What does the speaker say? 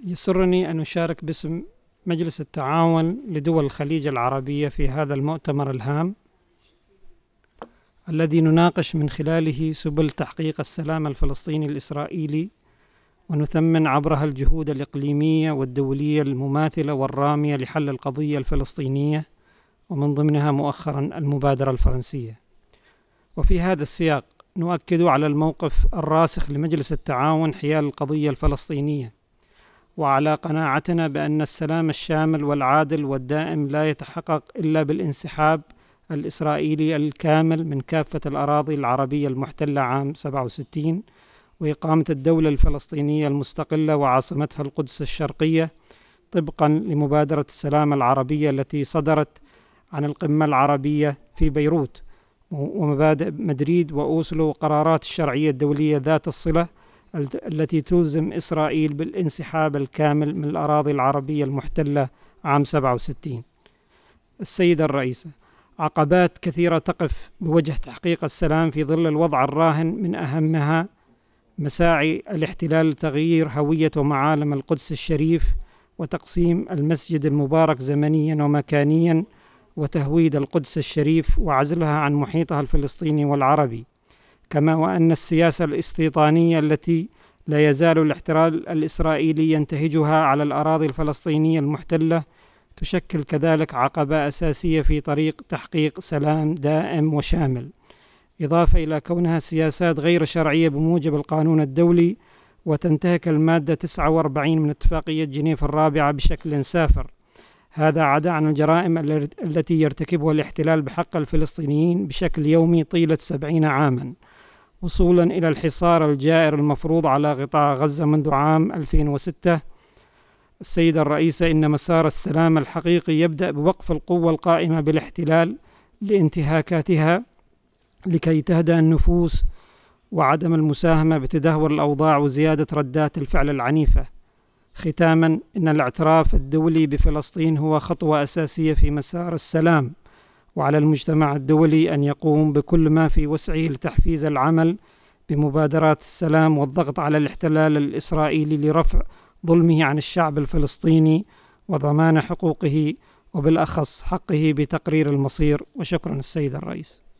يسرني أن أشارك باسم مجلس التعاون لدول الخليج العربية في هذا المؤتمر الهام الذي نناقش من خلاله سبل تحقيق السلام الفلسطيني الإسرائيلي، ونثمن عبرها الجهود الإقليمية والدولية المماثلة والرامية لحل القضية الفلسطينية، ومن ضمنها مؤخرا المبادرة الفرنسية. وفي هذا السياق نؤكد على الموقف الراسخ لمجلس التعاون حيال القضية الفلسطينية، وعلى قناعتنا بأن السلام الشامل والعادل والدائم لا يتحقق إلا بالانسحاب الإسرائيلي الكامل من كافة الأراضي العربية المحتلة عام 67، وإقامة الدولة الفلسطينية المستقلة وعاصمتها القدس الشرقية طبقا لمبادرة السلام العربية التي صدرت عن القمة العربية في بيروت، ومبادئ مدريد وأوسلو وقرارات الشرعية الدولية ذات الصلة التي تلزم إسرائيل بالانسحاب الكامل من الأراضي العربية المحتلة عام 67. السيدة الرئيسة، عقبات كثيرة تقف بوجه تحقيق السلام في ظل الوضع الراهن، من أهمها مساعي الاحتلال لتغيير هوية ومعالم القدس الشريف وتقسيم المسجد المبارك زمنيا ومكانيا، وتهويد القدس الشريف وعزلها عن محيطها الفلسطيني والعربي، كما وأن السياسة الاستيطانية التي لا يزال الاحتلال الإسرائيلي ينتهجها على الأراضي الفلسطينية المحتلة تشكل كذلك عقبة أساسية في طريق تحقيق سلام دائم وشامل، إضافة إلى كونها سياسات غير شرعية بموجب القانون الدولي، وتنتهك المادة 49 من اتفاقية جنيف الرابعة بشكل سافر. هذا عدا عن الجرائم التي يرتكبها الاحتلال بحق الفلسطينيين بشكل يومي طيلة 70 عاما، وصولا إلى الحصار الجائر المفروض على قطاع غزة منذ عام 2006. السيدة الرئيسة، إن مسار السلام الحقيقي يبدأ بوقف القوة القائمة بالاحتلال لانتهاكاتها لكي تهدأ النفوس، وعدم المساهمة بتدهور الأوضاع وزيادة ردات الفعل العنيفة. ختاما، إن الاعتراف الدولي بفلسطين هو خطوة أساسية في مسار السلام، وعلى المجتمع الدولي أن يقوم بكل ما في وسعه لتحفيز العمل بمبادرات السلام والضغط على الاحتلال الإسرائيلي لرفع ظلمه عن الشعب الفلسطيني وضمان حقوقه، وبالأخص حقه بتقرير المصير. وشكرا السيد الرئيس.